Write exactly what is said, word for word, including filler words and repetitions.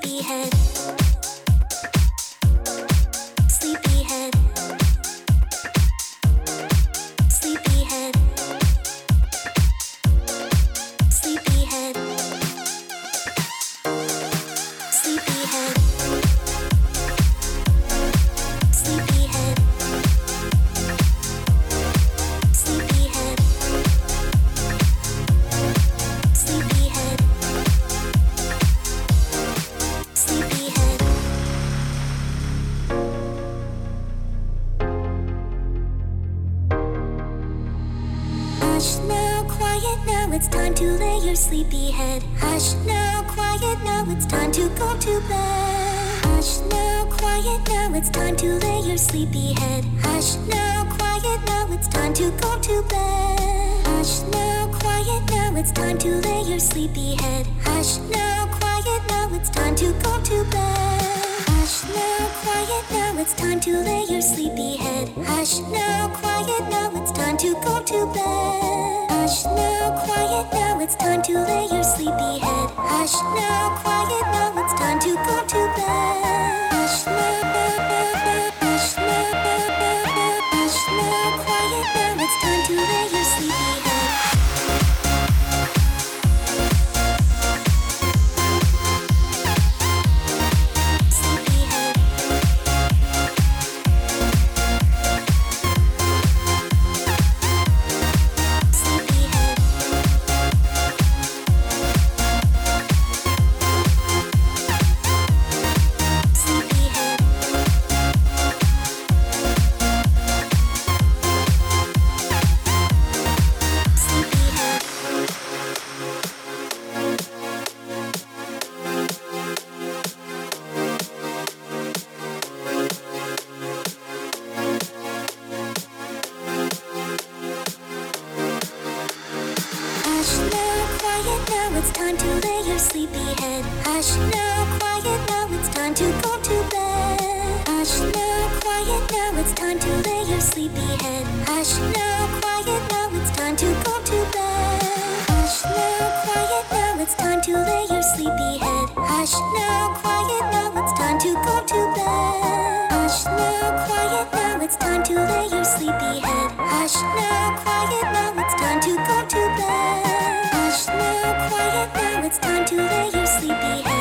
Sleepyhead. Sleepyhead. Sleepyhead. Sleepyhead. Sleepyhead. Sleepyhead. Sleepyhead. Sleepyhead. Sleepyhead. Hush now, quiet now, it's time to lay your sleepy head. Hush now, quiet now, it's time to go to bed. Hush now, quiet now, it's time to lay your sleepy head. Hush now, quiet now, it's time to go to bed. Hush now, quiet now, it's time to lay your sleepy head. Hush now, quiet now, it's time to go to bed. Hush now, quiet now, it's time to lay your sleepy head. Hush now, quiet now, it's time to go to bed. Hush now, quiet now, it's time to lay your sleepy head. Hush now, quiet now, it's time to go to bed. Hush now, hush now, hush now, quiet now, it's time to lay your sleepy head. Sleepyhead. Sleepyhead. Sleepyhead. Sleepyhead. Hush now, quiet now, it's time to lay your sleepy head. Hush now, quiet now, it's time to go to bed. Hush now, quiet now, it's time to lay your sleepy head. Hush now, quiet now, it's time to go to bed. Hush now, quiet now, it's time to lay your sleepy head. Hush now, quiet now, it's time to go to bed. Hush now, quiet now, it's time to lay your sleepy head. Hush now, quiet now, it's time to go to bed. Hush now, quiet now, it's time to lay your sleepy head.